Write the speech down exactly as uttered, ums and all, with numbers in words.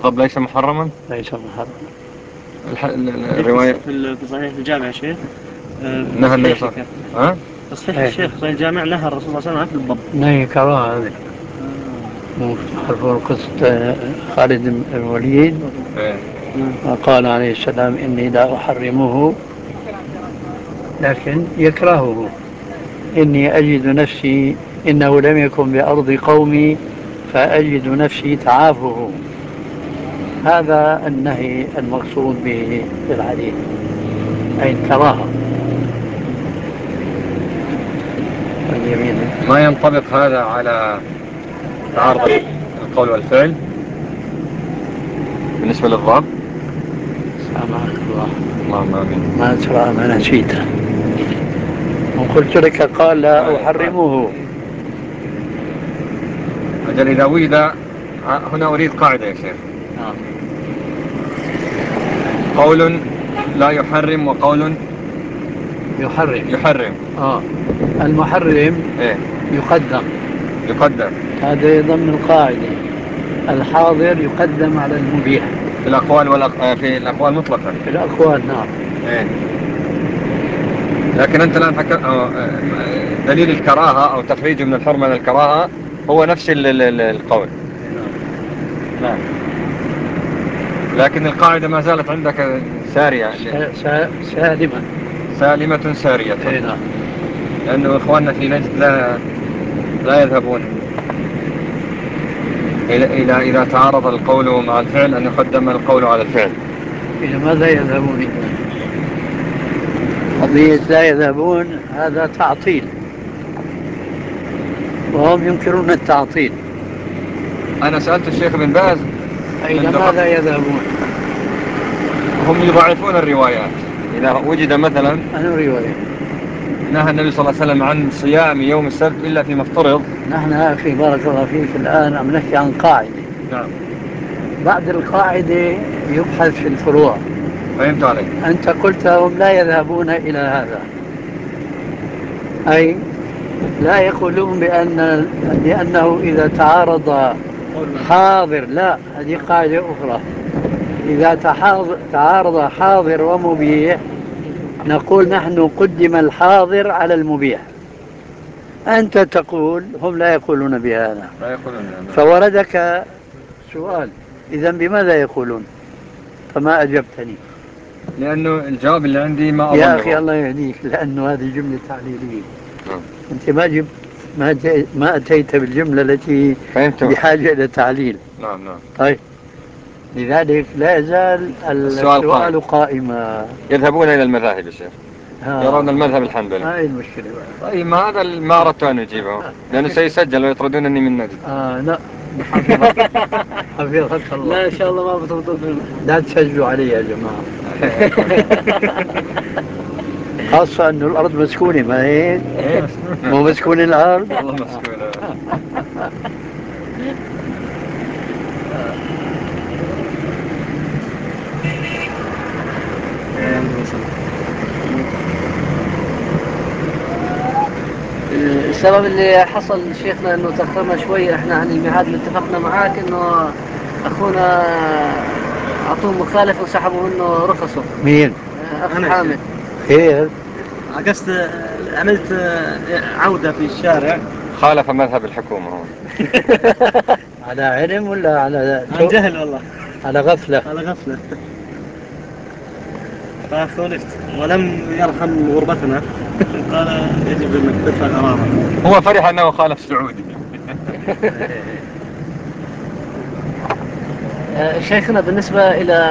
طب ليس محرما؟ ليس محرما. الح... ال- ال- الرواية في في صحيح الجامع يا شيخ، آه، في نهى النبي صلى تصحيحك الله عليه وسلم. ها؟ تصحيح إيه. الشيخ صحيح الجامع نهى الرسول صلى الله عليه وسلم عن الضب. نهي كراهة هذه. مو تعرفون قصة خالد بن الوليد؟ إيه. قال عليه السلام إني لا أحرمه لكن يكرهه، إني أجد نفسي إنه لم يكن بأرض قومي فأجد نفسي تعافه. هذا النهي المقصود به في الحديث، أي الكراهة. اليمين ما ينطبق هذا على تعارض القول والفعل بالنسبة للضرب؟ سامحك الله. اللهم آمين. ما ترى ما نسيته وقلت لك قال لا أحرمه. أجل إذا وجد هنا أريد قاعدة يا شيخ. نعم. قول لا يحرم وقول يحرم. يحرم. آه. المحرم إيه؟ يقدم. يقدم. هذا ضمن القاعدة، الحاضر يقدم على المبيح في الأقوال والأق... في الأقوال مطلقا. في الأقوال. نعم. إيه؟ لكن أنت الآن حكى دليل الكراهة أو تخريجه من الحرمة من الكراهة هو نفس ال... ال... القول. نعم. لكن القاعدة ما زالت عندك سارية. سالمة. سالمة سارية. اي نعم. لأنه إخواننا في نجد لا لا يذهبون إلى إلى إذا تعارض القول مع الفعل أن يقدم القول على الفعل. إلى ماذا يذهبون؟ قضية لا يذهبون هذا تعطيل، وهم ينكرون التعطيل. أنا سألت الشيخ بن باز إلى ماذا يذهبون؟ هم يضعفون الروايات. إذا وجد مثلا أنا رواية نهى النبي صلى الله عليه وسلم عن صيام يوم السبت إلا فيما افترض. نحن أخي بارك الله فيك الآن عم نحكي عن قاعدة. نعم. بعد القاعدة يبحث في الفروع. فهمت عليك. أنت قلت هم لا يذهبون إلى هذا، أي لا يقولون بأن لأنه إذا تعارض حاضر، لا هذه قاعدة أخرى، إذا تعارض حاضر ومبيح نقول نحن قدم الحاضر على المبيح. أنت تقول هم لا يقولون بهذا، لا يقولون بهذا. فوردك سؤال إذن بماذا يقولون؟ فما أجبتني. لأنه الجواب اللي عندي ما أظنه. يا أخي الله يهديك، لأنه هذه جملة تعليلية. نعم. أنت ما جبت ما, ما أتيت بالجملة التي فهمت. بحاجة إلى تعليل. نعم نعم. طيب، لذلك لا يزال السؤال, السؤال قائما. يذهبون إلى المذاهب يا شيخ، يرون المذهب الحنبلي. هاي المشكلة بقى. طيب ما هذا ما أردت أن أجيبه لأنه سيسجل ويطردونني من نجد. آه لا حفظك حفظك الله. لا إن شاء الله ما بتردون. لا تسجلوا علي يا جماعة. خاصة أنه الأرض مسكونة، ما هيك؟ مو مسكونة الأرض؟ والله مسكونة. السبب اللي حصل شيخنا انه تاخرنا شوي احنا عن الميعاد اللي اتفقنا معاك، انه اخونا اعطوه مخالفه وسحبوا منه رخصه. مين؟ اخ حامد. خير؟ قصد عملت عوده في الشارع. خالف مذهب الحكومة هون. على علم ولا على عن جهل والله؟ على غفلة. على غفلة. فخولفت ولم يرحم غربتنا. قال يجب انك تدفع غرامة. هو فرح انه خالف سعودي. شيخنا بالنسبة الى